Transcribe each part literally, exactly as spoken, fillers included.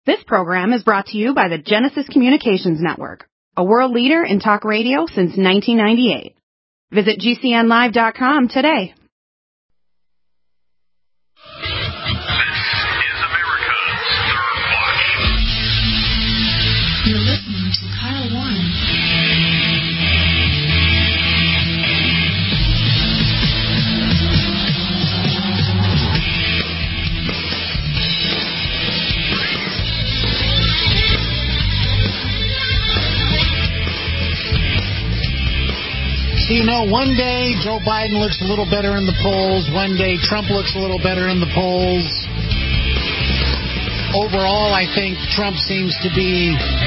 This program is brought to you by the Genesis Communications Network, a world leader in talk radio since nineteen ninety-eight. Visit G C N live dot com today. This is America's Third Watch. You're listening to Kyle Warren. So, you know, one day Joe Biden looks a little better in the polls. One day Trump looks a little better in the polls. Overall, I think Trump seems to be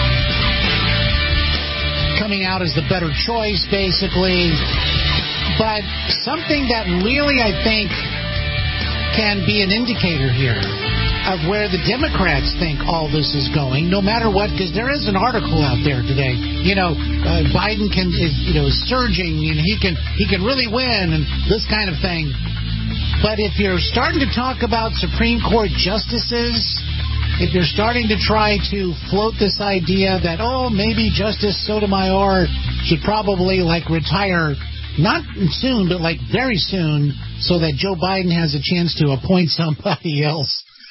coming out as the better choice, basically. But something that really, I think, can be an indicator here of where the Democrats think all this is going, no matter what, because there is an article out there today. You know, uh, Biden can is you know is surging, and he can he can really win, and this kind of thing. But if you're starting to talk about Supreme Court justices, if you're starting to try to float this idea that oh maybe Justice Sotomayor should probably like retire, not soon, but like very soon, so that Joe Biden has a chance to appoint somebody else.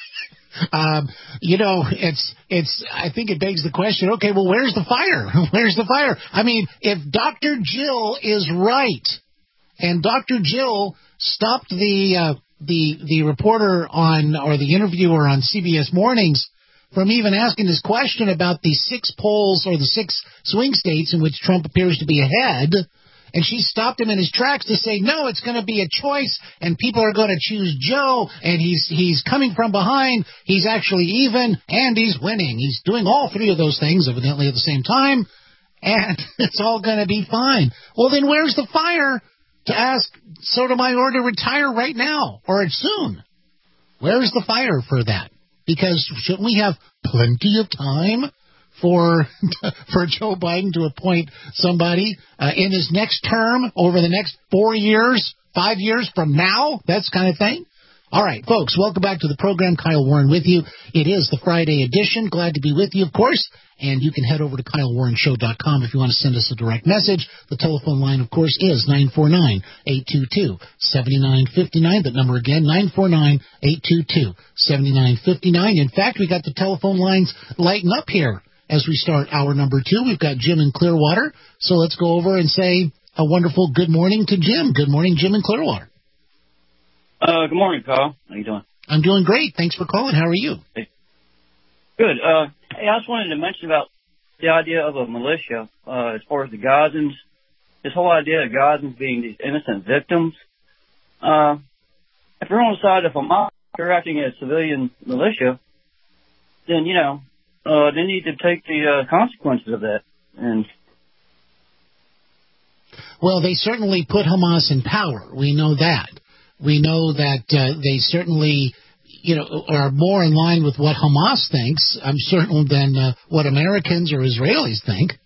Um, you know, it's, it's, I think it begs the question, okay, well, where's the fire? Where's the fire? I mean, if Doctor Jill is right, and Doctor Jill stopped the, uh, the, the reporter on, or the interviewer on C B S Mornings from even asking this question about the six polls or the six swing states in which Trump appears to be ahead, and she stopped him in his tracks to say, no, it's going to be a choice, and people are going to choose Joe, and he's he's coming from behind, he's actually even, and he's winning. He's doing all three of those things, evidently, at the same time, and it's all going to be fine. Well, then where's the fire to ask Sotomayor to retire right now, or soon? Where's the fire for that? Because shouldn't we have plenty of time for for Joe Biden to appoint somebody uh, in his next term over the next four years, five years from now, that kind of thing? All right, folks, welcome back to the program. Kyle Warren with you. It is the Friday edition. Glad to be with you, of course. And you can head over to Kyle Warren Show dot com if you want to send us a direct message. The telephone line, of course, is nine four nine, eight two two, seven nine five nine. That number again, nine four nine, eight two two, seven nine five nine. In fact, we got the telephone lines lighting up here. As we start hour number two, we've got Jim in Clearwater. So let's go over and say a wonderful good morning to Jim. Good morning, Jim in Clearwater. Uh, good morning, Carl. How you doing? I'm doing great. Thanks for calling. How are you? Hey. Good. Uh, hey, I just wanted to mention about the idea of a militia uh, as far as the Gazans. This whole idea of Gazans being these innocent victims. Uh, if you're on the side of Hamas, if you're acting as civilian militia, then, you know, Uh, they need to take the uh, consequences of that. And well, they certainly put Hamas in power. We know that. We know that uh, they certainly, you know, are more in line with what Hamas thinks, I'm certain, than uh, what Americans or Israelis think.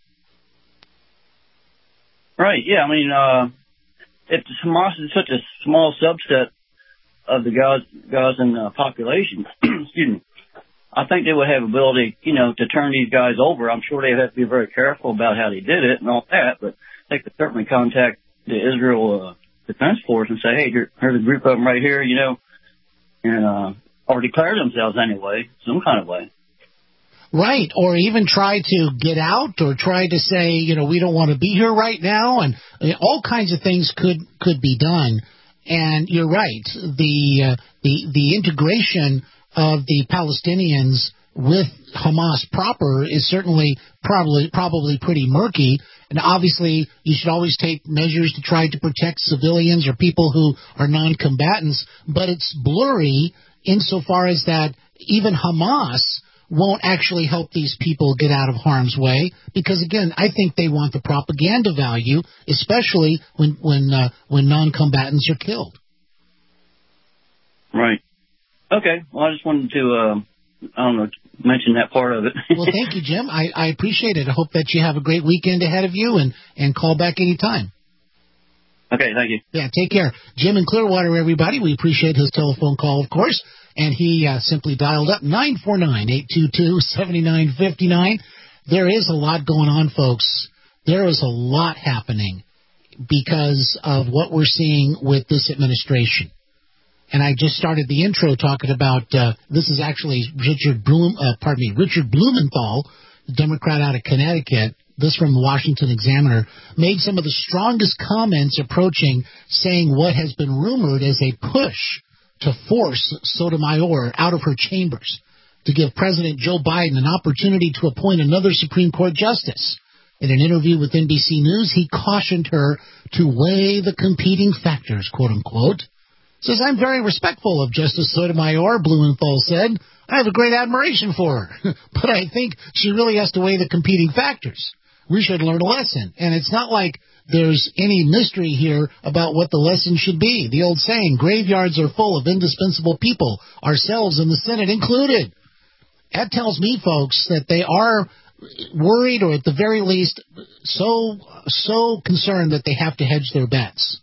Right. Yeah. I mean, uh, if Hamas is such a small subset of the Gaz- Gazan uh, population, excuse me, I think they would have ability, you know, to turn these guys over. I'm sure they have to be very careful about how they did it and all that, but they could certainly contact the Israel uh, Defense Force and say, hey, here's a group of them right here, you know, and uh, or declare themselves anyway, some kind of way. Right, or even try to get out or try to say, you know, we don't want to be here right now, and uh, all kinds of things could, could be done. And you're right, the uh, the the integration of the Palestinians with Hamas proper is certainly probably probably pretty murky. And obviously, you should always take measures to try to protect civilians or people who are non-combatants. But it's blurry insofar as that even Hamas won't actually help these people get out of harm's way. Because, again, I think they want the propaganda value, especially when, when, uh, when non-combatants are killed. Right. Okay. Well, I just wanted to, uh, I don't know, mention that part of it. Well, thank you, Jim. I, I appreciate it. I hope that you have a great weekend ahead of you and, and call back anytime. Okay, thank you. Yeah, take care. Jim in Clearwater, everybody. We appreciate his telephone call, of course. And he uh, simply dialed up nine four nine, eight two two, seven nine five nine. There is a lot going on, folks. There is a lot happening because of what we're seeing with this administration. And I just started the intro talking about, uh, this is actually Richard Blum, uh, pardon me, Richard Blumenthal, the Democrat out of Connecticut. This from the Washington Examiner, made some of the strongest comments approaching saying what has been rumored as a push to force Sotomayor out of her chambers to give President Joe Biden an opportunity to appoint another Supreme Court justice. In an interview with N B C News, he cautioned her to weigh the competing factors, quote unquote. Says, I'm very respectful of Justice Sotomayor, Blumenthal said. I have a great admiration for her, but I think she really has to weigh the competing factors. We should learn a lesson. And it's not like there's any mystery here about what the lesson should be. The old saying, graveyards are full of indispensable people, ourselves in the Senate included. That tells me, folks, that they are worried, or at the very least so so concerned that they have to hedge their bets.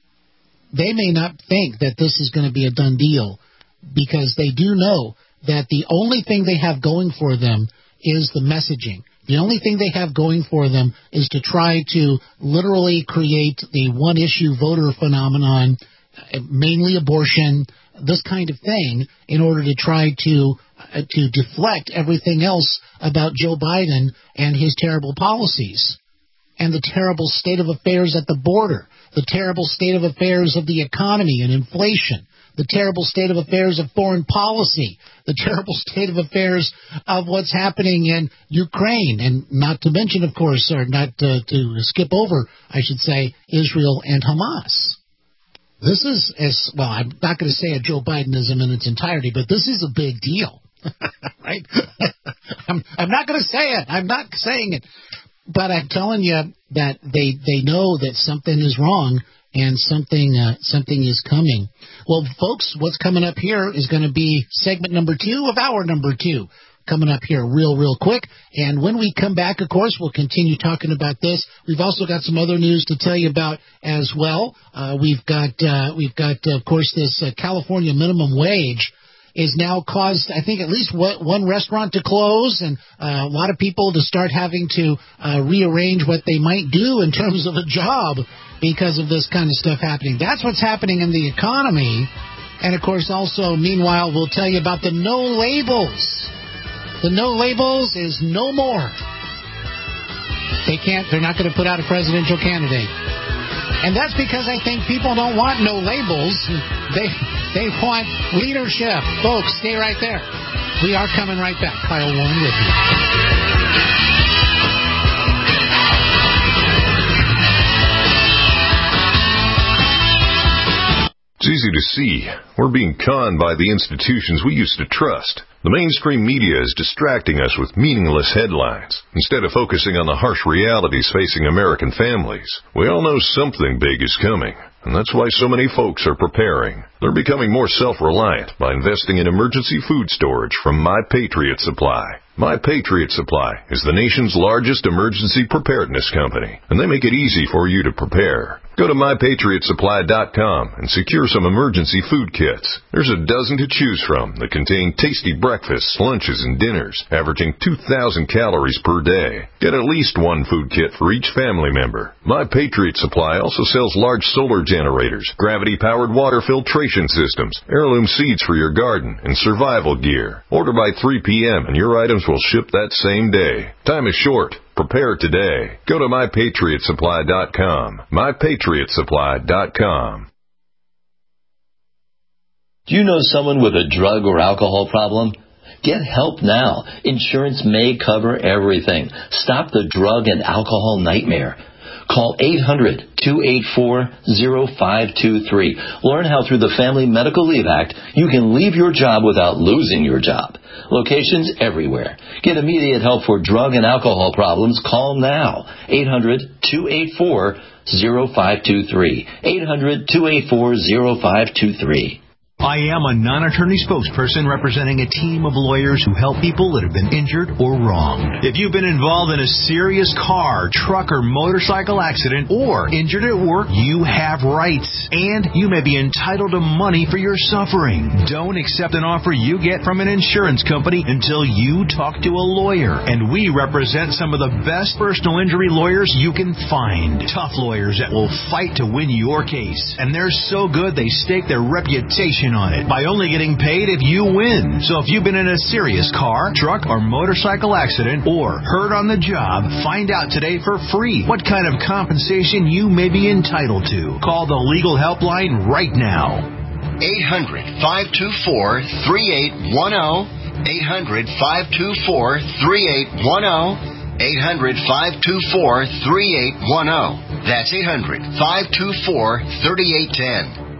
They may not think that this is going to be a done deal, because they do know that the only thing they have going for them is the messaging. The only thing they have going for them is to try to literally create the one-issue voter phenomenon, mainly abortion, this kind of thing, in order to try to uh, to deflect everything else about Joe Biden and his terrible policies, and the terrible state of affairs at the border, the terrible state of affairs of the economy and inflation, the terrible state of affairs of foreign policy, the terrible state of affairs of what's happening in Ukraine, and not to mention, of course, or not to, to skip over, I should say, Israel and Hamas. This is, as well, I'm not going to say a Joe Bidenism in its entirety, but this is a big deal, right? I'm, I'm not going to say it. I'm not saying it. But I'm telling you that they, they know that something is wrong, and something uh, something is coming. Well, folks, what's coming up here is going to be segment number two of hour number two, coming up here real, real quick. And when we come back, of course, we'll continue talking about this. We've also got some other news to tell you about as well. Uh, we've got, uh, we've got, uh, of course, this uh, California minimum wage is now caused, I think, at least one restaurant to close, and uh, a lot of people to start having to uh, rearrange what they might do in terms of a job because of this kind of stuff happening. That's what's happening in the economy. And, of course, also, meanwhile, we'll tell you about the no labels. The no labels is no more. They can't, they're not going to put out a presidential candidate. And that's because I think people don't want no labels. They they want leadership. Folks, stay right there. We are coming right back. Kyle Warren with you. It's easy to see. We're being conned by the institutions we used to trust. The mainstream media is distracting us with meaningless headlines instead of focusing on the harsh realities facing American families. We all know something big is coming, and that's why so many folks are preparing. They're becoming more self-reliant by investing in emergency food storage from My Patriot Supply. My Patriot Supply is the nation's largest emergency preparedness company, and they make it easy for you to prepare. Go to my patriot supply dot com and secure some emergency food kits. There's a dozen to choose from that contain tasty breakfasts, lunches, and dinners, averaging two thousand calories per day. Get at least one food kit for each family member. My Patriot Supply also sells large solar generators, gravity-powered water filtration systems, heirloom seeds for your garden, and survival gear. Order by three p.m. and your items will ship that same day. Time is short. Prepare today. Go to my patriot supply dot com. my patriot supply dot com. Do you know someone with a drug or alcohol problem? Get help now. Insurance may cover everything. Stop the drug and alcohol nightmare. Call eight hundred, two eight four, zero five two three. Learn how through the Family Medical Leave Act you can leave your job without losing your job. Locations everywhere. Get immediate help for drug and alcohol problems. Call now. eight hundred, two eight four, zero five two three. eight hundred, two eight four, zero five two three. I am a non-attorney spokesperson representing a team of lawyers who help people that have been injured or wronged. If you've been involved in a serious car, truck, or motorcycle accident or injured at work, you have rights, and you may be entitled to money for your suffering. Don't accept an offer you get from an insurance company until you talk to a lawyer, and we represent some of the best personal injury lawyers you can find. Tough lawyers that will fight to win your case, and they're so good they stake their reputation on it by only getting paid if you win. So if you've been in a serious car, truck, or motorcycle accident or hurt on the job, find out today for free what kind of compensation you may be entitled to. Call the legal helpline right now. eight hundred, five two four, three eight one zero. eight hundred, five two four, three eight one zero. eight hundred, five two four, three eight one zero. That's eight hundred, five two four, three eight one zero.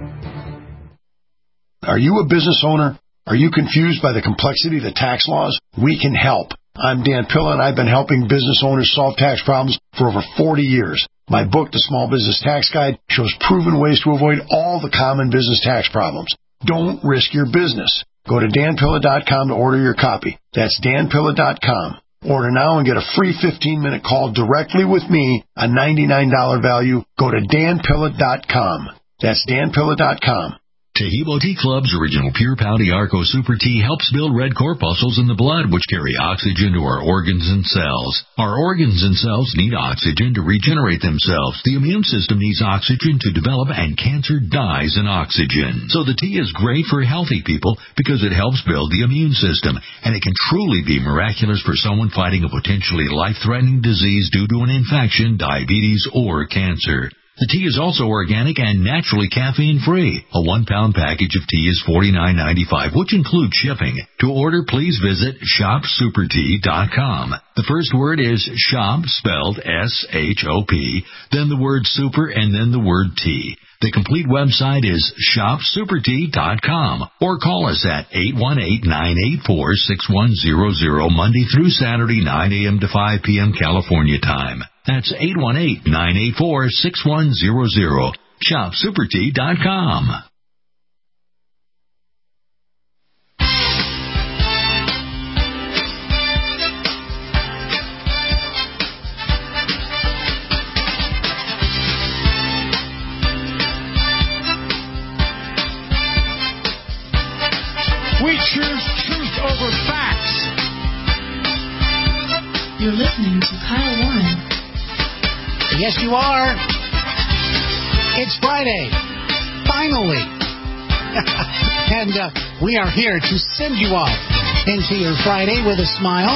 Are you a business owner? Are you confused by the complexity of the tax laws? We can help. I'm Dan Pilla, and I've been helping business owners solve tax problems for over forty years. My book, The Small Business Tax Guide, shows proven ways to avoid all the common business tax problems. Don't risk your business. Go to dan pilla dot com to order your copy. That's dan pilla dot com. Order now and get a free fifteen-minute call directly with me, a ninety-nine dollars value. Go to dan pilla dot com. That's dan pilla dot com. Tahibo Tea Club's original Pure Pouty Arco Super Tea helps build red corpuscles in the blood, which carry oxygen to our organs and cells. Our organs and cells need oxygen to regenerate themselves. The immune system needs oxygen to develop, and cancer dies in oxygen. So the tea is great for healthy people because it helps build the immune system, and it can truly be miraculous for someone fighting a potentially life-threatening disease due to an infection, diabetes, or cancer. The tea is also organic and naturally caffeine-free. A one-pound package of tea is forty-nine ninety-five, which includes shipping. To order, please visit shop super tea dot com. The first word is shop, spelled S H O P, then the word super, and then the word tea. The complete website is shop super tea dot com, or call us at eight one eight, nine eight four, six one zero zero Monday through Saturday, nine a.m. to five p.m. California time. That's eight one eight, nine eight four, six one zero zero. shop super tea dot com. We choose truth over facts. You're listening to Kyle Warren. Yes, you are. It's Friday. Finally. And uh, we are here to send you off into your Friday with a smile.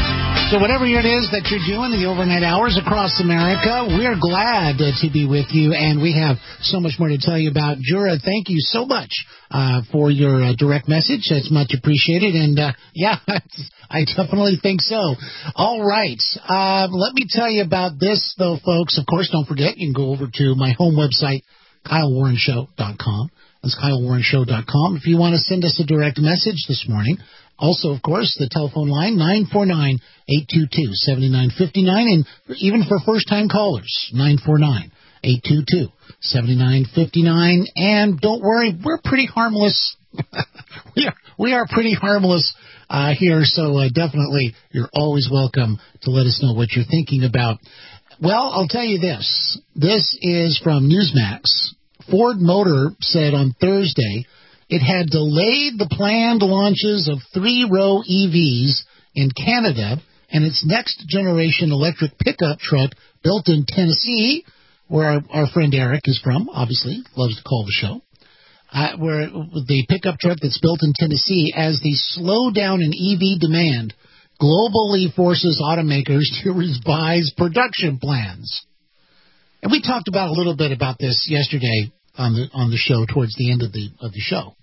So whatever it is that you're doing in the overnight hours across America, we're glad uh, to be with you, and we have so much more to tell you about. Jura, thank you so much uh, for your uh, direct message. It's much appreciated, and uh, yeah, I definitely think so. All right, uh, let me tell you about this, though, folks. Of course, don't forget, you can go over to my home website, kyle warren show dot com. That's kyle warren show dot com. If you want to send us a direct message this morning. Also, of course, the telephone line, nine four nine, eight two two, seven nine five nine, and even for first-time callers, nine four nine, eight two two, seven nine five nine. And don't worry, we're pretty harmless. we, are, we are pretty harmless uh, here, so uh, definitely you're always welcome to let us know what you're thinking about. Well, I'll tell you this. This is from Newsmax. Ford Motor said on Thursday it had delayed the planned launches of three-row E Vs in Canada and its next-generation electric pickup truck built in Tennessee, where our, our friend Eric is from, obviously, loves to call the show, uh, where the pickup truck that's built in Tennessee, as the slowdown in E V demand globally forces automakers to revise production plans. And we talked about a little bit about this yesterday on the on the show towards the end of the of the show.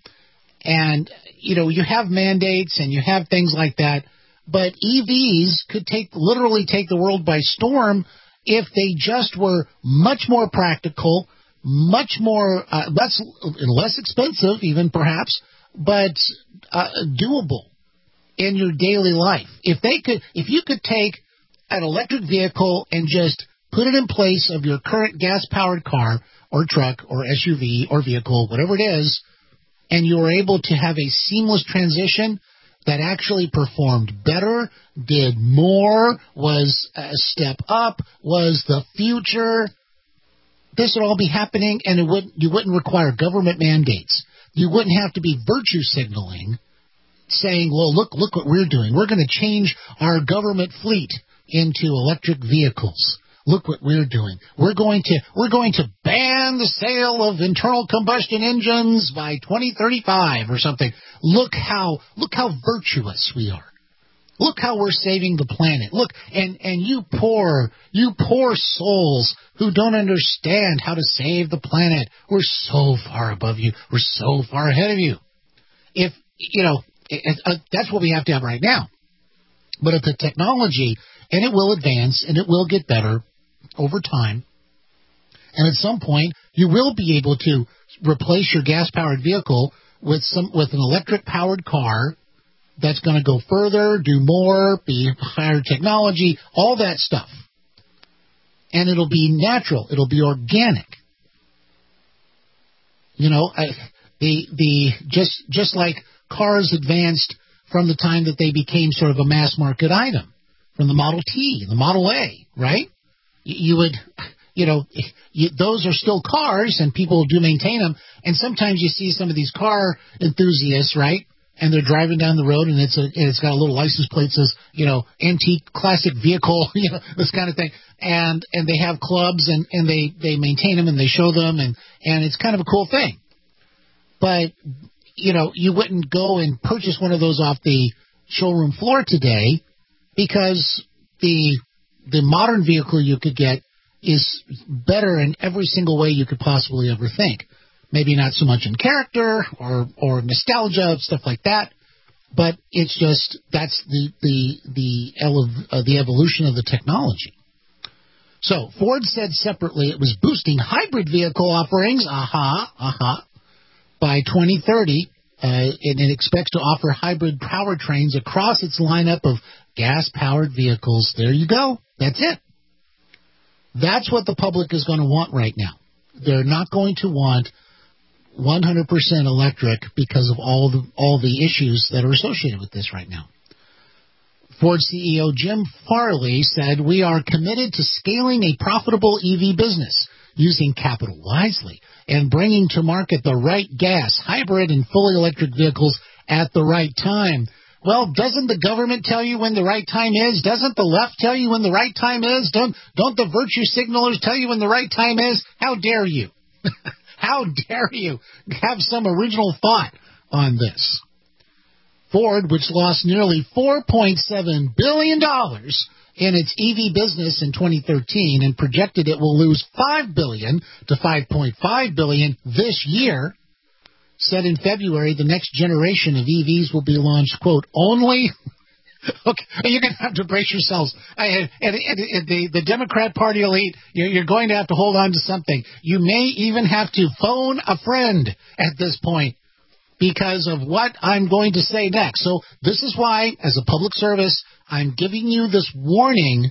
And, you know, you have mandates and you have things like that, but E Vs could take literally take the world by storm if they just were much more practical, much more, uh, less, less expensive even perhaps, but uh, doable in your daily life. If they could, if you could take an electric vehicle and just put it in place of your current gas-powered car or truck or S U V or vehicle, whatever it is, and you were able to have a seamless transition that actually performed better, did more, was a step up, was the future, this would all be happening, and it would, you wouldn't require government mandates. You wouldn't have to be virtue signaling, saying, well, look, look what we're doing. We're going to change our government fleet into electric vehicles. Look what we're doing. We're going to we're going to ban the sale of internal combustion engines by twenty thirty-five or something. Look how look how virtuous we are. Look how we're saving the planet. Look, and, and you poor you poor souls who don't understand how to save the planet. We're so far above you. We're so far ahead of you. If you know, it, it, uh, that's what we have to have right now. But if the technology, and it will advance and it will get better over time, and at some point you will be able to replace your gas-powered vehicle with some with an electric-powered car that's going to go further, do more, be higher technology, all that stuff. And it'll be natural. It'll be organic. You know, I, the the just just like cars advanced from the time that they became sort of a mass market item, from the Model T, the Model A, right? You would, you know, you, those are still cars, and people do maintain them. And sometimes you see some of these car enthusiasts, right? And they're driving down the road, and it's a, and it's got a little license plate that says, you know, antique classic vehicle, you know, this kind of thing. And and they have clubs, and, and they, they maintain them, and they show them, and, and it's kind of a cool thing. But, you know, you wouldn't go and purchase one of those off the showroom floor today, because the the modern vehicle you could get is better in every single way you could possibly ever think. Maybe not so much in character or, or nostalgia, stuff like that, but it's just that's the the the, ele- uh, the evolution of the technology. So Ford said separately it was boosting hybrid vehicle offerings, aha, aha, by twenty thirty, uh, and it expects to offer hybrid powertrains across its lineup of gas-powered vehicles. There you go. That's it. That's what the public is going to want right now. They're not going to want one hundred percent electric because of all the all the issues that are associated with this right now. Ford C E O Jim Farley said, "We are committed to scaling a profitable E V business, using capital wisely, and bringing to market the right gas, hybrid, and fully electric vehicles at the right time." Well, doesn't the government tell you when the right time is? Doesn't the left tell you when the right time is? Don't don't the virtue signalers tell you when the right time is? How dare you? How dare you have some original thought on this? Ford, which lost nearly four point seven billion dollars in its E V business in twenty thirteen and projected it will lose five billion dollars to five point five billion dollars this year, said in February the next generation of E Vs will be launched, quote, only... Okay, you're going to have to brace yourselves. I, and, and, and the, the Democrat Party elite, you're, you're going to have to hold on to something. You may even have to phone a friend at this point because of what I'm going to say next. So this is why, as a public service, I'm giving you this warning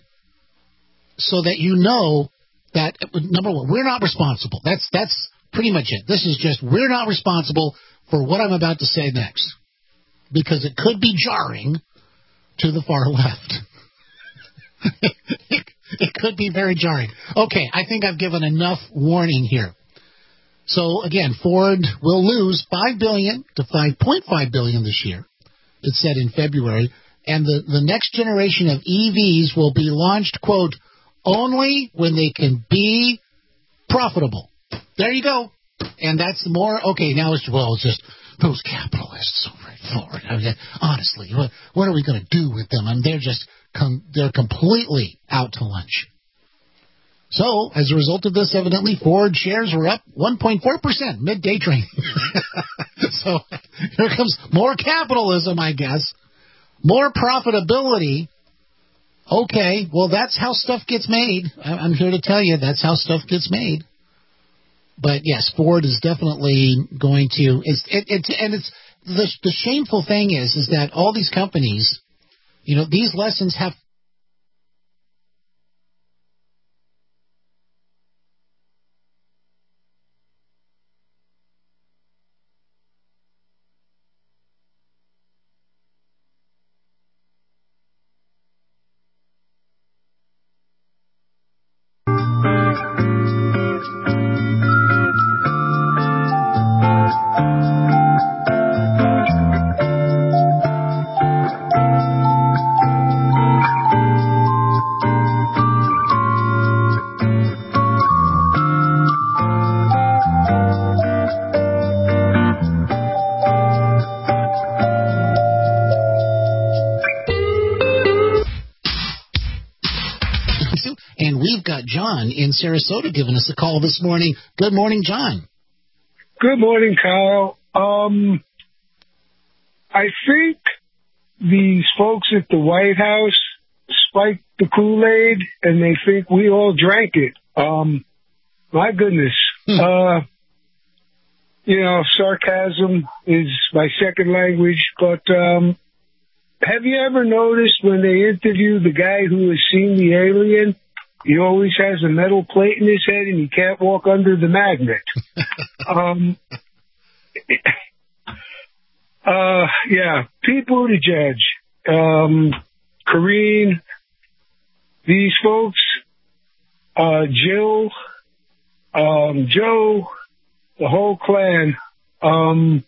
so that you know that, number one, we're not responsible. That's that's pretty much it. This is just, we're not responsible for what I'm about to say next, because it could be jarring to the far left. it, it could be very jarring. Okay, I think I've given enough warning here. So again, Ford will lose five billion dollars to five point five billion dollars this year, it said in February, and the, the next generation of E Vs will be launched, quote, only when they can be profitable. There you go. And that's more, okay, now it's, well, it's just those capitalists over at Ford. I mean, honestly, what, what are we going to do with them? I mean, they're just, com- they're completely out to lunch. So, as a result of this, evidently, Ford shares were up one point four percent mid-day trading. So, here comes more capitalism, I guess. More profitability. Okay, well, that's how stuff gets made. I'm here to tell you that's how stuff gets made. But yes, Ford is definitely going to. It's it, it's and it's the the shameful thing is is that all these companies, you know, these lessons have. And we've got John in Sarasota giving us a call this morning. Good morning, John. Good morning, Kyle. Um, I think these folks at the White House spiked the Kool-Aid, and they think we all drank it. Um, my goodness. Hmm. Uh, you know, sarcasm is my second language, but um, have you ever noticed when they interview the guy who has seen the alien, he always has a metal plate in his head and he can't walk under the magnet? um, uh, yeah, Pete Buttigieg, um, Karine, these folks, uh, Jill, um, Joe, the whole clan, um,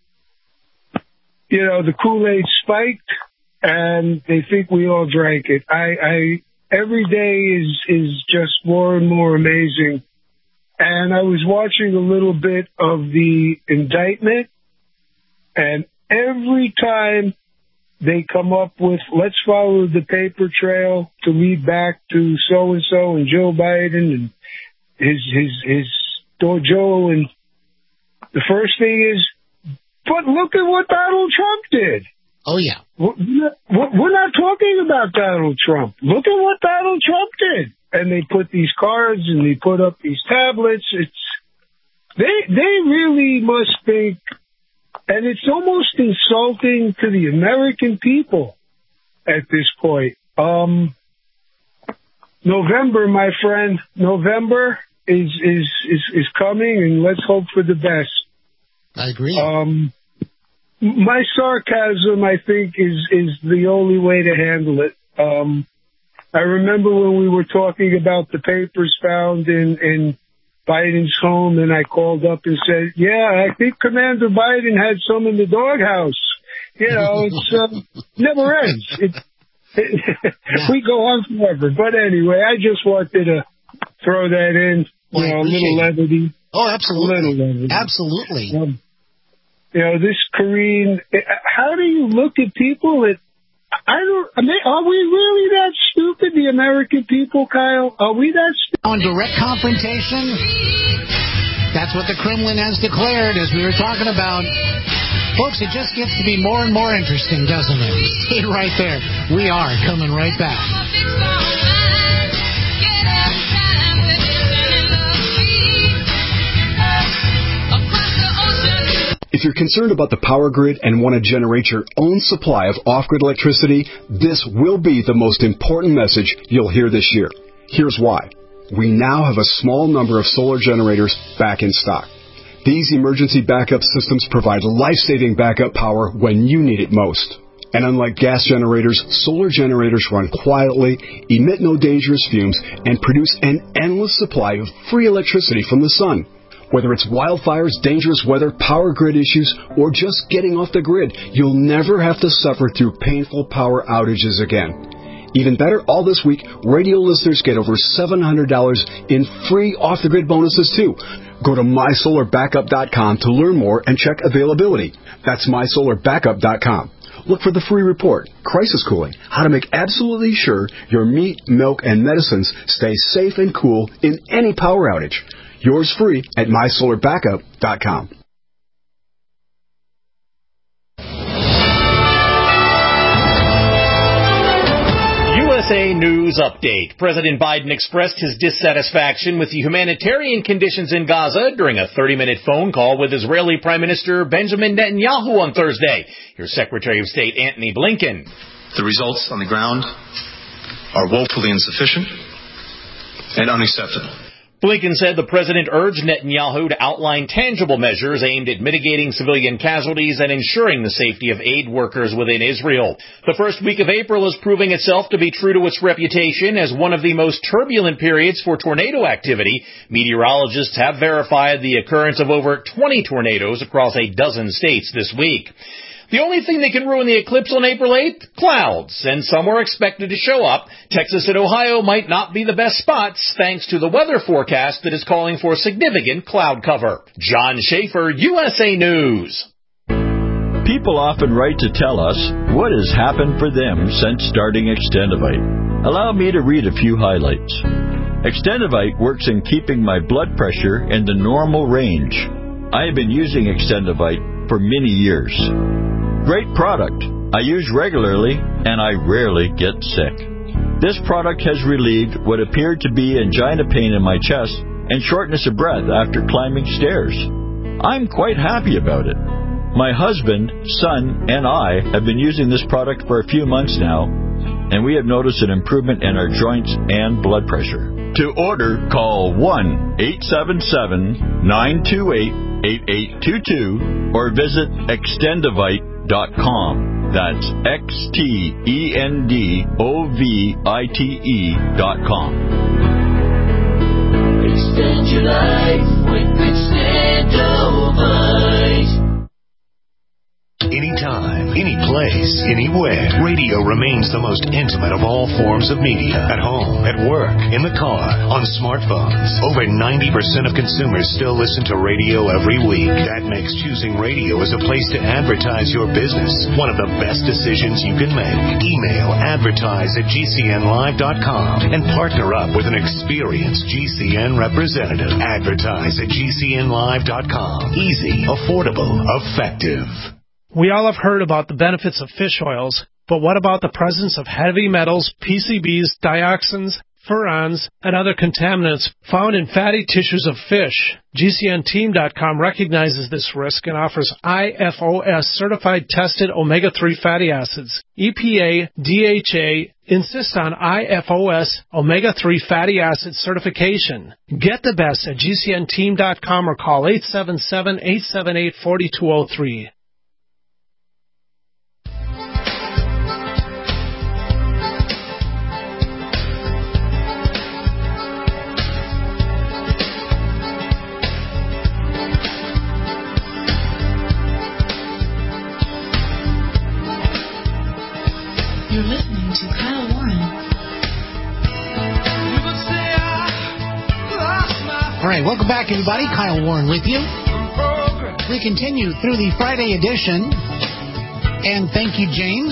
you know, the Kool-Aid spiked and they think we all drank it. I, I, every day is, is just more and more amazing. And I was watching a little bit of the indictment, and every time they come up with, let's follow the paper trail to lead back to so-and-so and Joe Biden and his, his, his, Joe, and the first thing is, but look at what Donald Trump did. Oh, yeah. We're not, we're not talking about Donald Trump. Look at what Donald Trump did. And they put these cards and they put up these tablets. It's they they really must think, and it's almost insulting to the American people at this point. Um, November, my friend, November is is is, is coming, and let's hope for the best. I agree. Um, my sarcasm, I think, is is the only way to handle it. Um, I remember when we were talking about the papers found in, in Biden's home, and I called up and said, yeah, I think Commander Biden had some in the doghouse. You know, it's uh, never ends. It, it, yeah. We go on forever. But anyway, I just wanted to throw that in, you well, know, a little levity. Oh, absolutely. A little levity. Absolutely. Um, you know, this Karine, how do you look at people that, I don't, I mean, are we really that stupid, the American people, Kyle? Are we that stupid? On direct confrontation, that's what the Kremlin has declared, as we were talking about. Folks, it just gets to be more and more interesting, doesn't it? Stay right there. We are coming right back. If you're concerned about the power grid and want to generate your own supply of off-grid electricity, this will be the most important message you'll hear this year. Here's why. We now have a small number of solar generators back in stock. These emergency backup systems provide life-saving backup power when you need it most. And unlike gas generators, solar generators run quietly, emit no dangerous fumes, and produce an endless supply of free electricity from the sun. Whether it's wildfires, dangerous weather, power grid issues, or just getting off the grid, you'll never have to suffer through painful power outages again. Even better, all this week, radio listeners get over seven hundred dollars in free off-the-grid bonuses, too. Go to my solar backup dot com to learn more and check availability. That's my solar backup dot com. Look for the free report, Crisis Cooling, how to make absolutely sure your meat, milk, and medicines stay safe and cool in any power outage. Yours free at my solar backup dot com. U S A News Update. President Biden expressed his dissatisfaction with the humanitarian conditions in Gaza during a thirty-minute phone call with Israeli Prime Minister Benjamin Netanyahu on Thursday. Here's Secretary of State Antony Blinken. The results on the ground are woefully insufficient and unacceptable. Blinken said the president urged Netanyahu to outline tangible measures aimed at mitigating civilian casualties and ensuring the safety of aid workers within Israel. The first week of April is proving itself to be true to its reputation as one of the most turbulent periods for tornado activity. Meteorologists have verified the occurrence of over twenty tornadoes across a dozen states this week. The only thing that can ruin the eclipse on April eighth? Clouds, and some are expected to show up. Texas and Ohio might not be the best spots, thanks to the weather forecast that is calling for significant cloud cover. John Schaefer, U S A News. People often write to tell us what has happened for them since starting Extendivite. Allow me to read a few highlights. Extendivite works in keeping my blood pressure in the normal range. I have been using Extendivite for many years. Great product. I use regularly, and I rarely get sick. This product has relieved what appeared to be angina pain in my chest and shortness of breath after climbing stairs. I'm quite happy about it. My husband, son, and I have been using this product for a few months now, and we have noticed an improvement in our joints and blood pressure. To order, call one eight seven seven, nine two eight, eight eight two two or visit extendivite dot com. That's X T E N D O V I T E dot com. Extend your life with Extendivite. Anytime, any place, anywhere, radio remains the most intimate of all forms of media. At home, at work, in the car, on smartphones. Over ninety percent of consumers still listen to radio every week. That makes choosing radio as a place to advertise your business one of the best decisions you can make. Email advertise at G C N live dot com and partner up with an experienced G C N representative. Advertise at G C N live dot com. Easy, affordable, effective. We all have heard about the benefits of fish oils, but what about the presence of heavy metals, P C Bs, dioxins, furans, and other contaminants found in fatty tissues of fish? G C N team dot com recognizes this risk and offers I F O S-certified tested omega three fatty acids. E P A, D H A insist on I F O S omega three fatty acid certification. Get the best at G C N team dot com or call eight seven seven, eight seven eight, four two zero three. You're listening to Kyle Warren. All right, welcome back, everybody. Kyle Warren with you. We continue through the Friday edition. And thank you, James,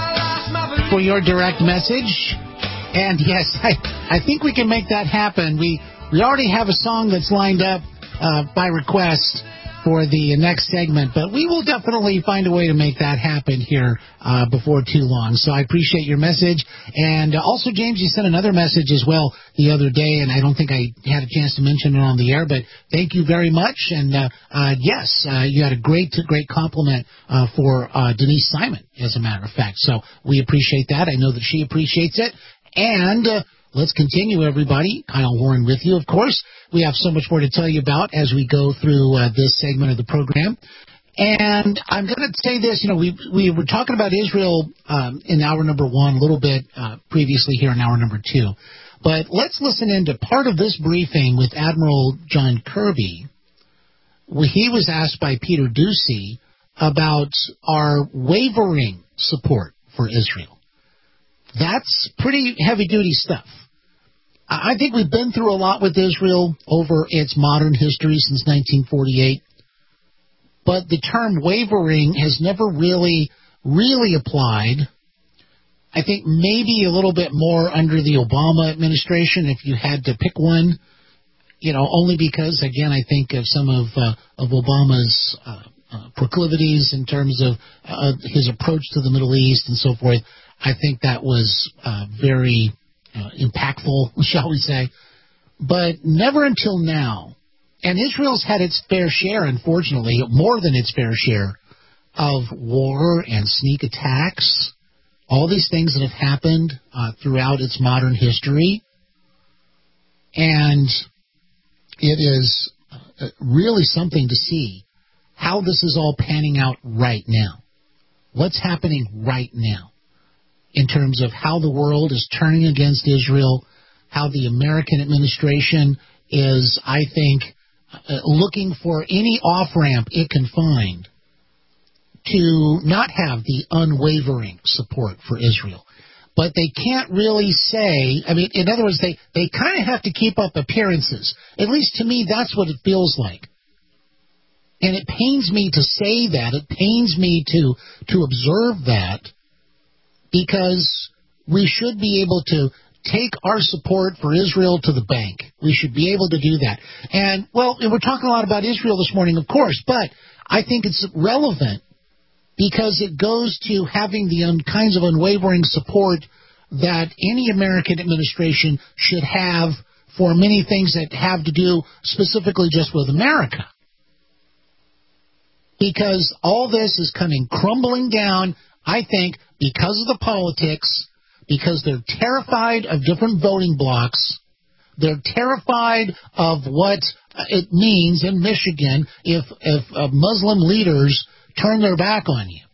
for your direct message. And yes, I, I think we can make that happen. We, we already have a song that's lined up uh, by request for the next segment, but we will definitely find a way to make that happen here uh, before too long. So I appreciate your message. And uh, also, James, you sent another message as well the other day, and I don't think I had a chance to mention it on the air, but thank you very much. And uh, uh, yes, uh, you had a great, great compliment uh, for uh, Denise Simon, as a matter of fact. So we appreciate that. I know that she appreciates it. And uh, let's continue, everybody. Kyle Warren with you, of course. We have so much more to tell you about as we go through uh, this segment of the program. And I'm going to say this, you know, we we were talking about Israel um, in hour number one a little bit uh, previously here in hour number two. But let's listen into part of this briefing with Admiral John Kirby. He was asked by Peter Doocy about our wavering support for Israel. That's pretty heavy-duty stuff. I think we've been through a lot with Israel over its modern history since nineteen forty-eight, but the term wavering has never really, really applied. I think maybe a little bit more under the Obama administration, if you had to pick one, you know, only because, again, I think of some of, uh, of Obama's uh, uh, proclivities in terms of uh, his approach to the Middle East and so forth. I think that was uh, very Uh, impactful, shall we say, but never until now. And Israel's had its fair share, unfortunately, more than its fair share of war and sneak attacks, all these things that have happened uh, throughout its modern history. And it is uh, really something to see how this is all panning out right now. What's happening right now? In terms of how the world is turning against Israel, how the American administration is, I think, uh, looking for any off-ramp it can find to not have the unwavering support for Israel. But they can't really say, I mean, in other words, they, they kind of have to keep up appearances. At least to me, that's what it feels like. And it pains me to say that. It pains me to to observe that. Because we should be able to take our support for Israel to the bank. We should be able to do that. And, well, we're talking a lot about Israel this morning, of course, but I think it's relevant because it goes to having the un- kinds of unwavering support that any American administration should have for many things that have to do specifically just with America. Because all this is coming crumbling down, I think, because of the politics, because they're terrified of different voting blocks. They're terrified of what it means in Michigan if, if uh, Muslim leaders turn their back on you.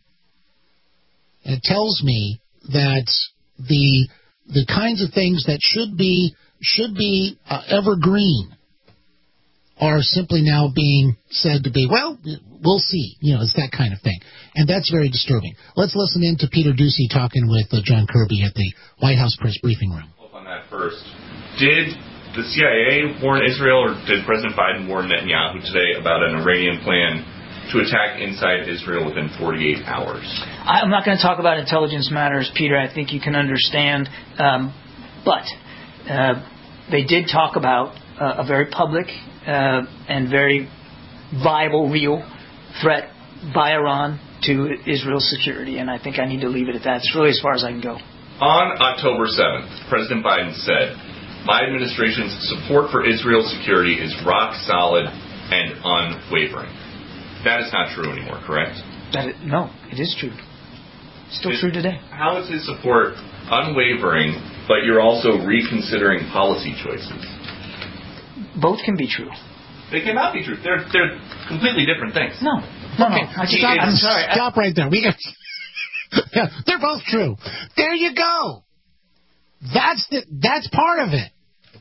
And it tells me that the the kinds of things that should be should be uh, evergreen are simply now being said to be, well, we'll see. You know, it's that kind of thing. And that's very disturbing. Let's listen in to Peter Doocy talking with uh, John Kirby at the White House press briefing room. On that first, did the C I A warn Israel, or did President Biden warn Netanyahu today about an Iranian plan to attack inside Israel within forty-eight hours? I'm not going to talk about intelligence matters, Peter. I think you can understand. Um, but uh, they did talk about uh, a very public uh, and very viable, real threat by Iran to Israel's security. And I think I need to leave it at that. It's really as far as I can go. On October seventh, President Biden said, "My administration's support for Israel's security is rock solid and unwavering." That is not true anymore, correct? That it, no, it is true. Still is, true today. How is his support unwavering, but you're also reconsidering policy choices? Both can be true. They cannot be true. They're they're completely different things. No, no, okay. no. I just, stop, I'm sorry. Stop right there. We got, yeah, they're both true. There you go. That's the that's part of it.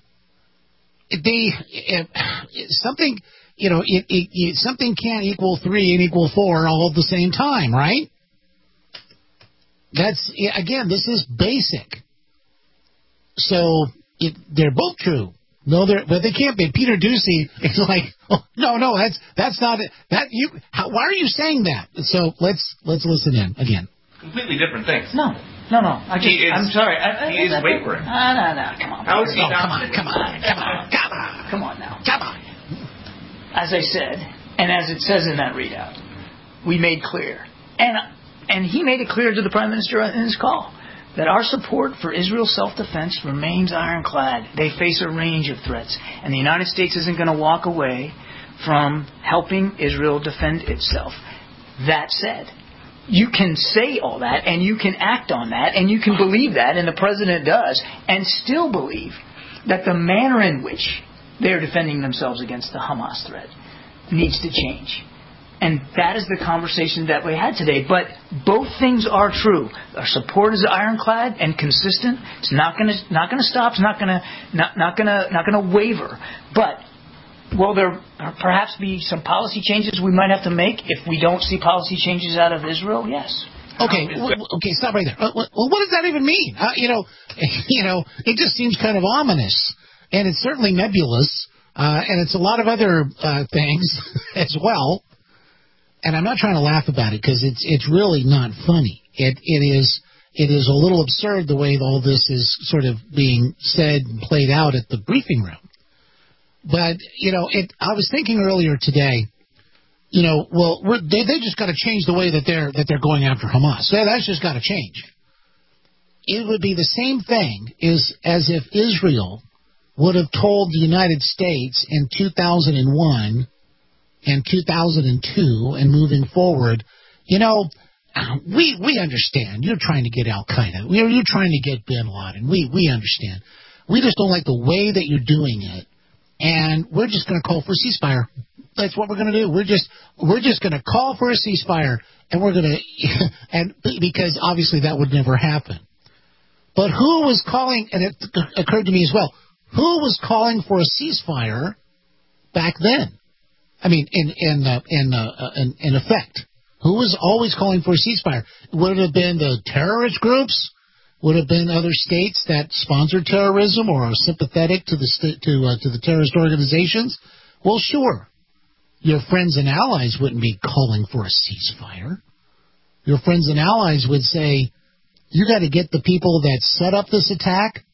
The it, something. You know, it, it, it, something can't equal three and equal four all at the same time, right? That's, again, this is basic. So, it, they're both true. No, they're, but they can't be. Peter Doocy is like, oh, no, no, that's that's not it. That you. How, why are you saying that? So let's let's listen in again. Completely different things. No, no, no. I just, is, I'm sorry. I, he I, is wavering. No, no, no. Come on. How is he oh, not? Come on, come on, come on, come on, come on now. Come on. As I said, and as it says in that readout, we made clear, and and he made it clear to the Prime Minister in his call, that our support for Israel's self-defense remains ironclad. They face a range of threats, and the United States isn't going to walk away from helping Israel defend itself. That said, you can say all that, and you can act on that, and you can believe that, and the President does, and still believe that the manner in which they're defending themselves against the Hamas threat needs to change. And that is the conversation that we had today. But both things are true. Our support is ironclad and consistent. It's not going to not going to stop. It's not going to not not going to not going to waver. But will there perhaps be some policy changes we might have to make if we don't see policy changes out of Israel? Yes. Okay, w- okay, stop right there. Uh, well, what does that even mean? Uh, you know, you know, it just seems kind of ominous. And it's certainly nebulous, uh, and it's a lot of other uh, things as well. And I'm not trying to laugh about it because it's it's really not funny. It it is it is a little absurd the way all this is sort of being said and played out at the briefing room. But you know, it. I was thinking earlier today, you know, well, we're, they they just got to change the way that they're that they're going after Hamas. So that's just got to change. It would be the same thing as as if Israel would have told the United States in two thousand one and two thousand two and moving forward, you know, we we understand. You're trying to get Al-Qaeda. You're, you're trying to get Bin Laden. We, we understand. We just don't like the way that you're doing it, and we're just going to call for a ceasefire. That's what we're going to do. We're just we're just going to call for a ceasefire, and we're going to and because obviously that would never happen. But who was calling? And it occurred to me as well. Who was calling for a ceasefire back then? I mean, in in uh, in, uh, in in effect, who was always calling for a ceasefire? Would it have been the terrorist groups? Would it have been other states that sponsored terrorism or are sympathetic to the st- to uh, to the terrorist organizations? Well, sure. Your friends and allies wouldn't be calling for a ceasefire. Your friends and allies would say, "You got to get the people that set up this attack.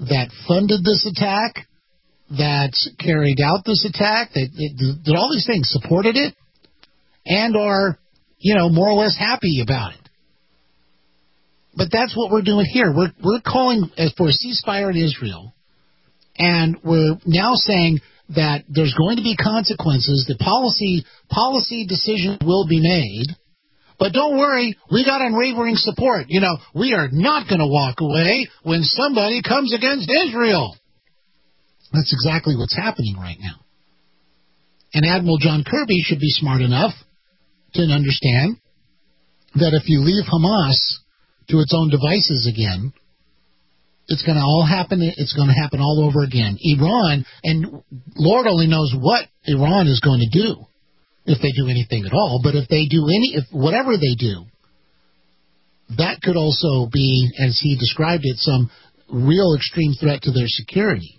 that funded this attack, that carried out this attack, that, that did all these things, supported it, and are, you know, more or less happy about it. But that's what we're doing here. We're we're calling for a ceasefire in Israel, and we're now saying that there's going to be consequences. The policy policy decision will be made. But don't worry, we got unwavering support. You know, we are not going to walk away when somebody comes against Israel. That's exactly what's happening right now. And Admiral John Kirby should be smart enough to understand that if you leave Hamas to its own devices again, it's going to all happen. It's going to happen all over again. Iran, and Lord only knows what Iran is going to do, if they do anything at all. But if they do any, if whatever they do, that could also be, as he described it, some real extreme threat to their security.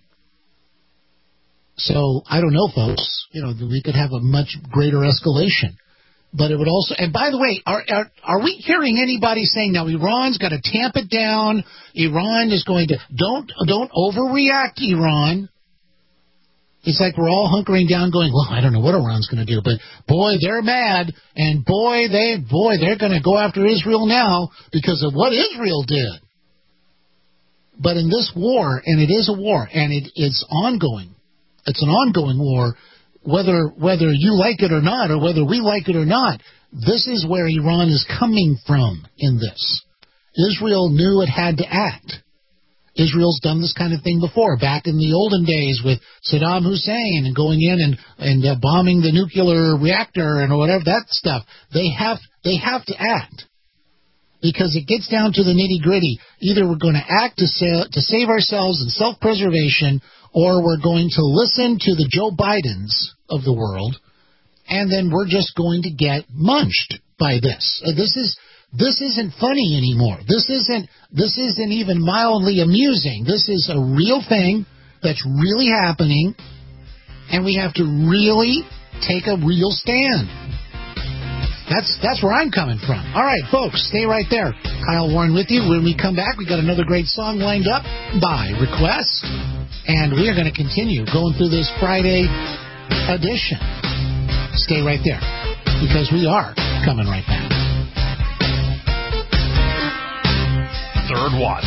So I don't know, folks. You know, we could have a much greater escalation. But it would also, and by the way, are, are are we hearing anybody saying now Iran's got to tamp it down? Iran is going to don't don't overreact, Iran. It's like we're all hunkering down, going, well, I don't know what Iran's going to do, but boy, they're mad, and boy, they boy they're going to go after Israel now because of what Israel did. But in this war, and it is a war, and it, it's ongoing. It's an ongoing war. Whether whether you like it or not, or whether we like it or not, this is where Iran is coming from in this. Israel knew it had to act. Israel's done this kind of thing before, back in the olden days with Saddam Hussein and going in and, and uh, bombing the nuclear reactor and whatever, that stuff. They have, they have to act. Because it gets down to the nitty-gritty. Either we're going to act to, sa- to save ourselves in self-preservation, or we're going to listen to the Joe Bidens of the world, and then we're just going to get munched by this. Uh, this is this isn't funny anymore. This isn't this isn't even mildly amusing. This is a real thing that's really happening, and we have to really take a real stand. That's that's where I'm coming from. All right, folks, stay right there. Kyle Warren with you. When we come back, we got another great song lined up by request. And we are going to continue going through this Friday edition. Stay right there, because we are coming right back. Third Watch.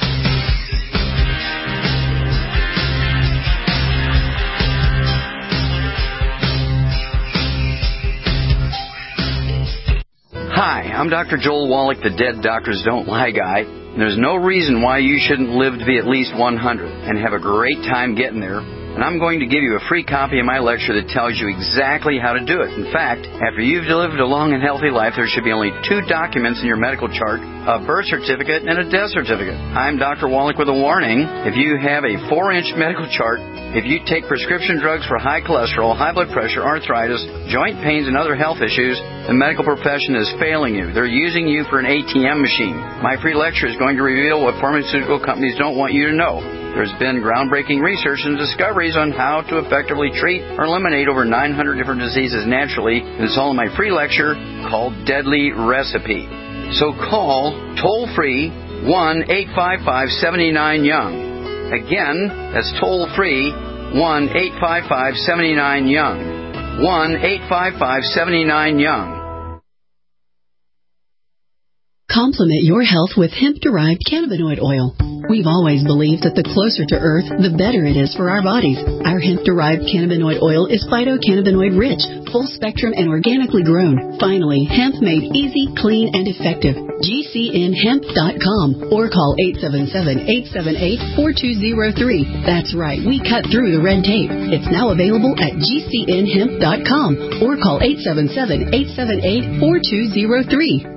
Hi, I'm Doctor Joel Wallach, the Dead Doctors Don't Lie guy. There's no reason why you shouldn't live to be at least one hundred and have a great time getting there. And I'm going to give you a free copy of my lecture that tells you exactly how to do it. In fact, after you've lived a long and healthy life, there should be only two documents in your medical chart, a birth certificate and a death certificate. I'm Doctor Wallach with a warning. If you have a four-inch medical chart, if you take prescription drugs for high cholesterol, high blood pressure, arthritis, joint pains, and other health issues, the medical profession is failing you. They're using you for an A T M machine. My free lecture is going to reveal what pharmaceutical companies don't want you to know. There's been groundbreaking research and discoveries on how to effectively treat or eliminate over nine hundred different diseases naturally. It's all in my free lecture called Deadly Recipe. So call toll-free one eight five five, seven nine, young. Again, that's toll-free one eight five five, seven nine, young. one eight five five, seven nine, young. Complement your health with hemp-derived cannabinoid oil. We've always believed that the closer to Earth, the better it is for our bodies. Our hemp-derived cannabinoid oil is phytocannabinoid-rich, full-spectrum, and organically grown. Finally, hemp made easy, clean, and effective. G C N hemp dot com or call eight seven seven, eight seven eight, four two zero three. That's right, we cut through the red tape. It's now available at G C N hemp dot com or call eight seven seven, eight seven eight, four two zero three.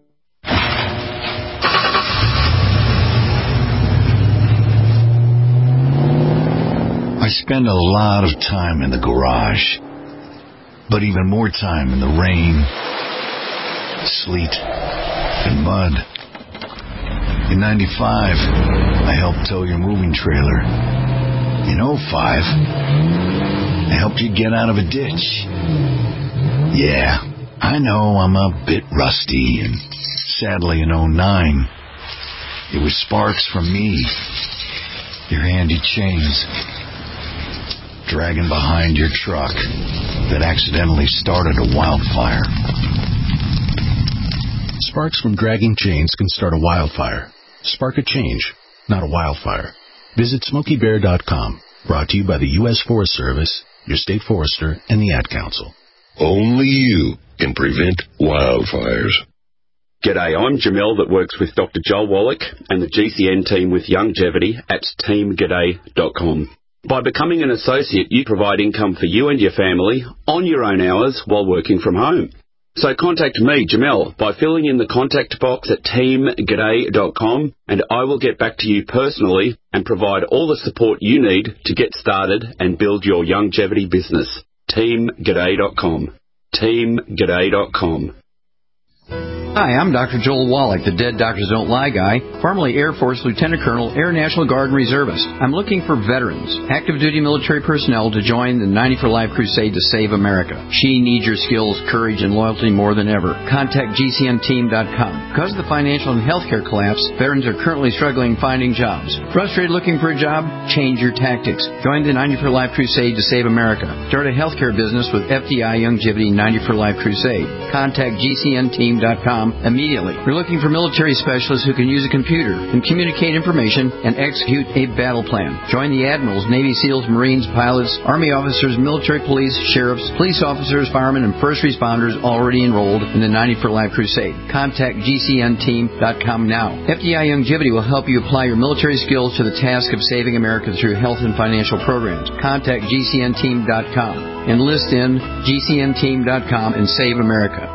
I spend a lot of time in the garage, but even more time in the rain, sleet, and mud. In ninety-five, I helped tow your moving trailer. In oh five, I helped you get out of a ditch. Yeah, I know I'm a bit rusty, and sadly in oh nine, it was sparks from me your handy chains, dragging behind your truck that accidentally started a wildfire. Sparks from dragging chains can start a wildfire. Spark a change, not a wildfire. Visit Smokey Bear dot com. Brought to you by the U S Forest Service, your state forester, and the Ad Council. Only you can prevent wildfires. G'day, I'm Jamel that works with Doctor Joel Wallach and the G C N team with Longevity at team g'day dot com. By becoming an associate, you provide income for you and your family on your own hours while working from home. So contact me, Jamel, by filling in the contact box at team g'day dot com, and I will get back to you personally and provide all the support you need to get started and build your longevity business. team g'day dot com. team g'day dot com. Hi, I'm Doctor Joel Wallach, the Dead Doctors Don't Lie guy, formerly Air Force Lieutenant Colonel, Air National Guard and Reservist. I'm looking for veterans, active duty military personnel to join the ninety for Life crusade to save America. She needs your skills, courage, and loyalty more than ever. Contact G C N team dot com. Because of the financial and healthcare collapse, veterans are currently struggling finding jobs. Frustrated looking for a job? Change your tactics. Join the ninety for Life crusade to save America. Start a healthcare business with F D I Longevity ninety for Life crusade. Contact G C N team dot com immediately. We're looking for military specialists who can use a computer and communicate information and execute a battle plan. Join the admirals, Navy SEALs, Marines, pilots, Army officers, military police, sheriffs, police officers, firemen, and first responders already enrolled in the ninety for Life crusade. Contact G C N team dot com now. F D I Longevity will help you apply your military skills to the task of saving America through health and financial programs. Contact G C N team dot com. Enlist in G C N team dot com and save America.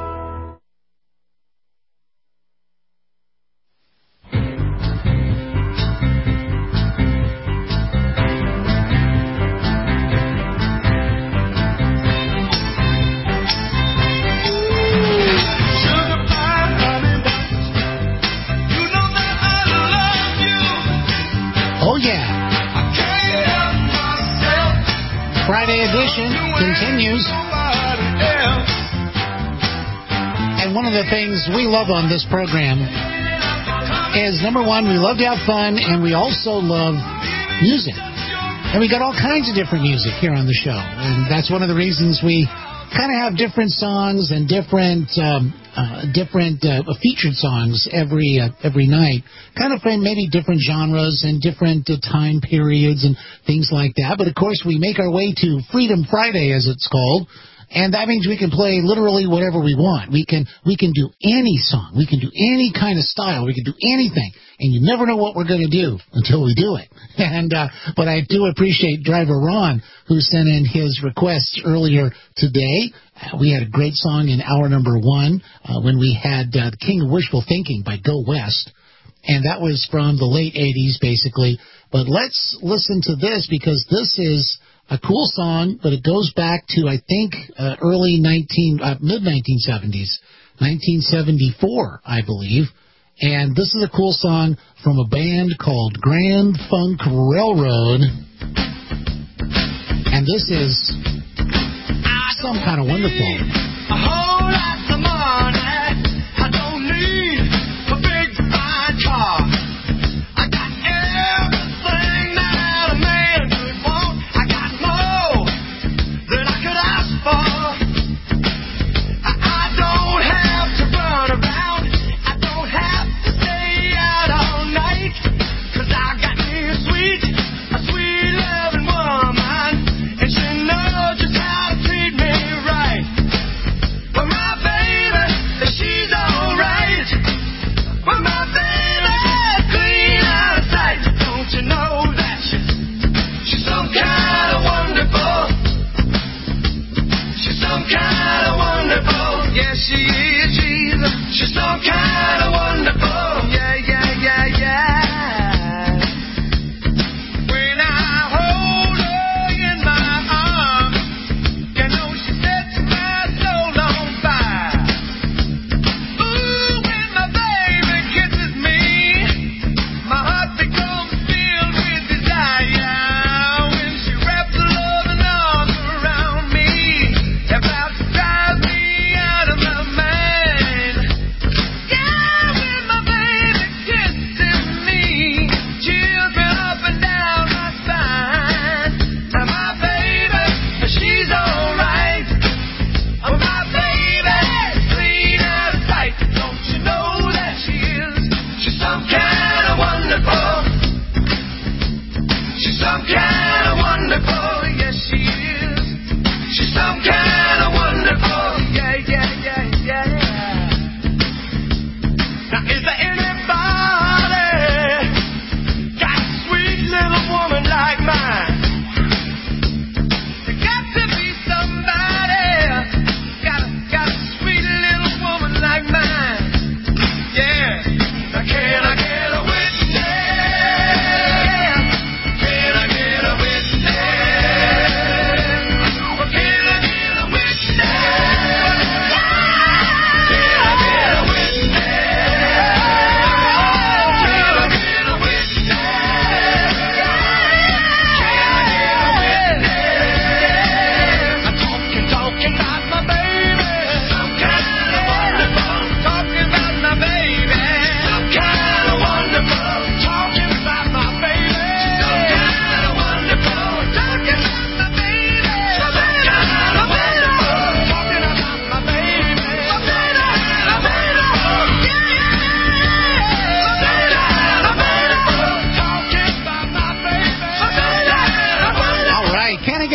Friday edition continues. And one of the things we love on this program is, number one, we love to have fun, and we also love music. And we got all kinds of different music here on the show. And that's one of the reasons we kind of have different songs and different um, uh, different uh, featured songs every uh, every night, kind of from maybe different genres and different uh, time periods and things like that. But of course, we make our way to Freedom Friday, as it's called, and that means we can play literally whatever we want. We can we can do any song, we can do any kind of style, we can do anything, and you never know what we're going to do until we do it. And uh, but I do appreciate Driver Ron, who sent in his requests earlier today. Uh, we had a great song in hour number one uh, when we had uh, The King of Wishful Thinking by Go West, and that was from the late eighties, basically. But let's listen to this, because this is a cool song, but it goes back to, I think, uh, early nineteen, uh, mid nineteen seventies, nineteen seventy-four, I believe. And this is a cool song from a band called Grand Funk Railroad. And this is Some Kind of Wonderful. A whole lot of money. I don't need a big fine car. I got everything that a man could want. I got more than I could ask for. I, I don't have to run around. I don't have to stay out all night. 'Cause I got me a sweet, a sweet loving woman. And she knows just how to treat me right.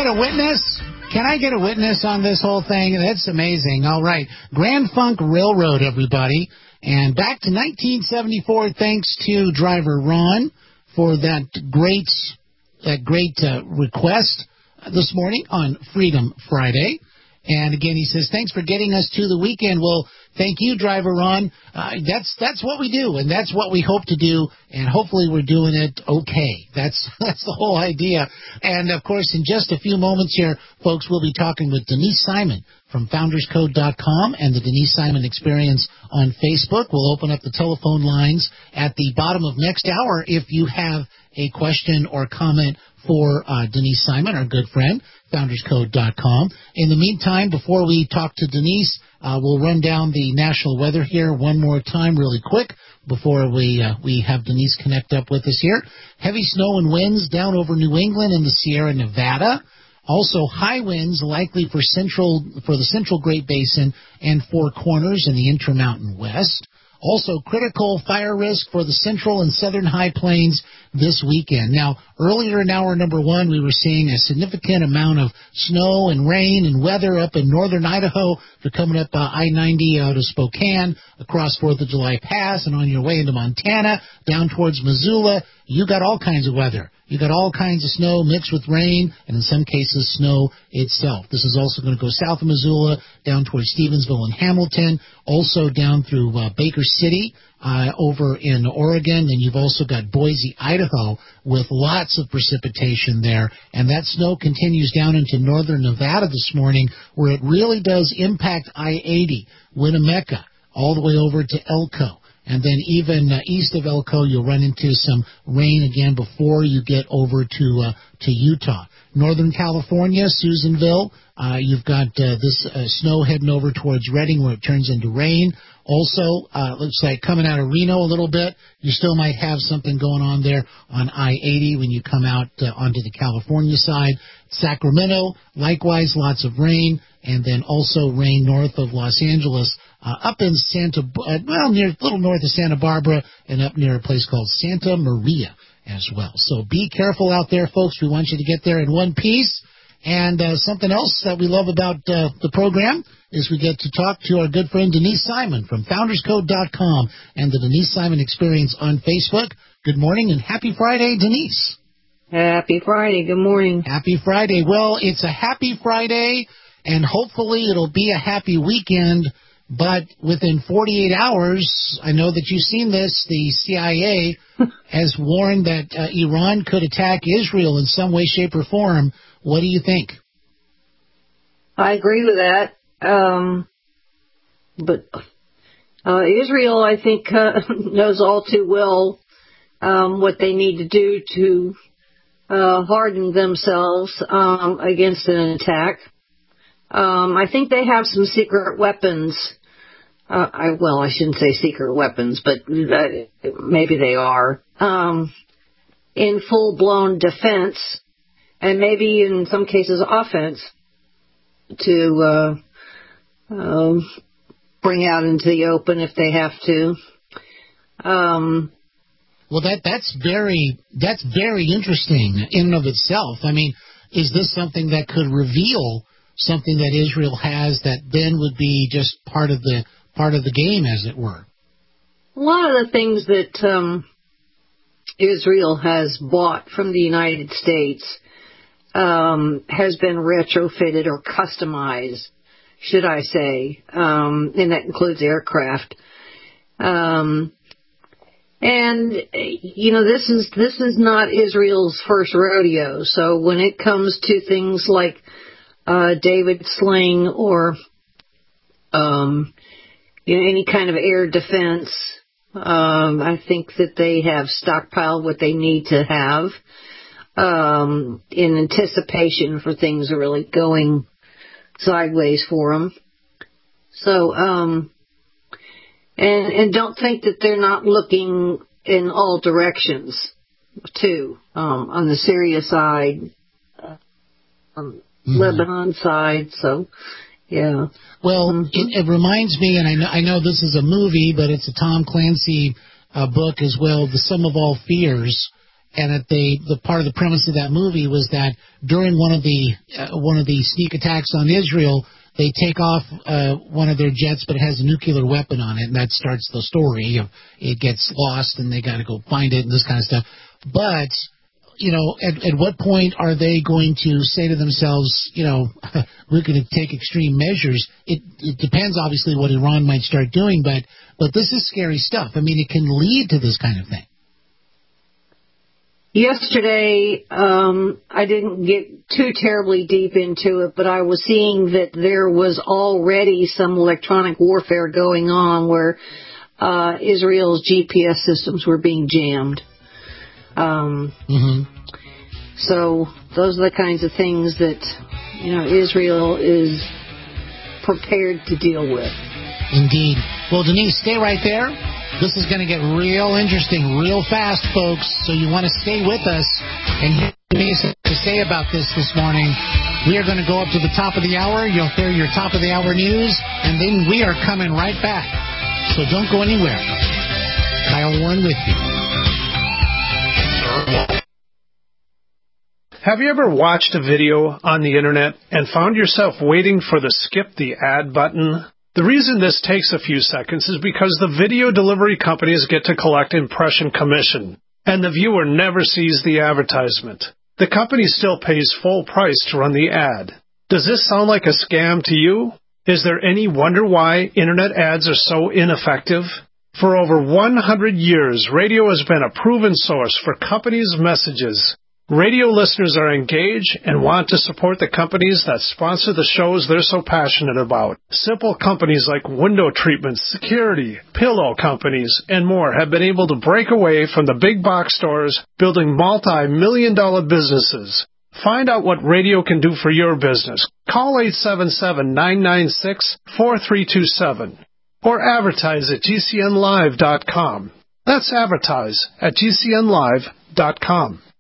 get a witness? Can I get a witness on this whole thing? That's amazing. All right. Grand Funk Railroad, everybody. And back to nineteen seventy-four, thanks to driver Ron for that great, that great uh, request this morning on Freedom Friday. And again, he says, thanks for getting us to the weekend. Well, thank you, driver Ron. Uh, that's that's what we do, and that's what we hope to do, and hopefully we're doing it okay. That's that's the whole idea. And, of course, in just a few moments here, folks, we'll be talking with Denise Simon from founders code dot com and the Denise Simon Experience on Facebook. We'll open up the telephone lines at the bottom of next hour if you have a question or comment for uh, Denise Simon, our good friend, founders code dot com. In the meantime, before we talk to Denise, uh, we'll run down the national weather here one more time really quick before we uh, we have Denise connect up with us here. Heavy snow and winds down over New England and the Sierra Nevada. Also, high winds likely for central for the Central Great Basin and Four Corners in the Intermountain West. Also, critical fire risk for the central and southern high plains this weekend. Now, earlier in hour number one, we were seeing a significant amount of snow and rain and weather up in northern Idaho. If you're coming up uh, I ninety out of Spokane, across fourth of July Pass, and on your way into Montana, down towards Missoula, you got all kinds of weather. You got all kinds of snow mixed with rain, and in some cases, snow itself. This is also going to go south of Missoula, down towards Stevensville and Hamilton, also down through uh, Baker City, uh, over in Oregon. And you've also got Boise, Idaho, with lots of precipitation there. And that snow continues down into northern Nevada this morning, where it really does impact I eighty, Winnemucca, all the way over to Elko. And then even uh, east of Elko, you'll run into some rain again before you get over to uh, to Utah. Northern California, Susanville, uh, you've got uh, this uh, snow heading over towards Redding where it turns into rain. Also, uh, looks like coming out of Reno a little bit, you still might have something going on there on I eighty when you come out uh, onto the California side. Sacramento, likewise, lots of rain, and then also rain north of Los Angeles. Uh, up in Santa, uh, well, near a little north of Santa Barbara, and up near a place called Santa Maria as well. So be careful out there, folks. We want you to get there in one piece. And uh, something else that we love about uh, the program is we get to talk to our good friend Denise Simon from founders code dot com and the Denise Simon Experience on Facebook. Good morning and happy Friday, Denise. Happy Friday. Good morning. Happy Friday. Well, it's a happy Friday, and hopefully it'll be a happy weekend. But within forty-eight hours, I know that you've seen this, the C I A has warned that uh, Iran could attack Israel in some way, shape, or form. What do you think? I agree with that. Um, but uh, Israel, I think, uh, knows all too well um, what they need to do to uh, harden themselves um, against an attack. Um, I think they have some secret weapons. Uh, I, well, I shouldn't say secret weapons, but uh, maybe they are, um, in full-blown defense, and maybe in some cases offense, to uh, um, bring out into the open if they have to. Um, well, that that's very that's very interesting in and of itself. I mean, is this something that could reveal something that Israel has that then would be just part of the part of the game, as it were? A lot of the things that um, Israel has bought from the United States um, has been retrofitted or customized, should I say, um, and that includes aircraft. Um, and you know, this is this is not Israel's first rodeo. So when it comes to things like Uh, David Sling or um, you know, any kind of air defense, um, I think that they have stockpiled what they need to have um, in anticipation for things really going sideways for them. So, um, and, and don't think that they're not looking in all directions, too, um, on the Syria side. Uh, um, Mm-hmm. Lebanon side, so, yeah. Well, mm-hmm. it, it reminds me, and I know, I know this is a movie, but it's a Tom Clancy uh, book as well, The Sum of All Fears, and that they the part of the premise of that movie was that during one of the uh, one of the sneak attacks on Israel, they take off uh, one of their jets, but it has a nuclear weapon on it, and that starts the story. It gets lost, and they got to go find it, and this kind of stuff. But you know, at, at what point are they going to say to themselves, you know, we're going to take extreme measures? It, it depends, obviously, what Iran might start doing, but but this is scary stuff. I mean, it can lead to this kind of thing. Yesterday, um, I didn't get too terribly deep into it, but I was seeing that there was already some electronic warfare going on where uh, Israel's G P S systems were being jammed. Um, mm-hmm. So those are the kinds of things that, you know, Israel is prepared to deal with. Indeed. Well, Denise, stay right there. This is going to get real interesting real fast, folks, so you want to stay with us and hear what Denise has to say about this this morning. We are going to go up to the top of the hour. You'll hear your top of the hour news, and then we are coming right back. So don't go anywhere. Kyle Warren with you. Have you ever watched a video on the internet and found yourself waiting for the skip the ad button? The reason this takes a few seconds is because the video delivery companies get to collect impression commission, and the viewer never sees the advertisement. The company still pays full price to run the ad. Does this sound like a scam to you? Is there any wonder why internet ads are so ineffective? For over one hundred years, radio has been a proven source for companies' messages. Radio listeners are engaged and want to support the companies that sponsor the shows they're so passionate about. Simple companies like window treatments, security, pillow companies, and more have been able to break away from the big box stores, building multi-million dollar businesses. Find out what radio can do for your business. Call eight seven seven, nine nine six, four three two seven or advertise at G C N live dot com. That's advertise at G C N live dot com.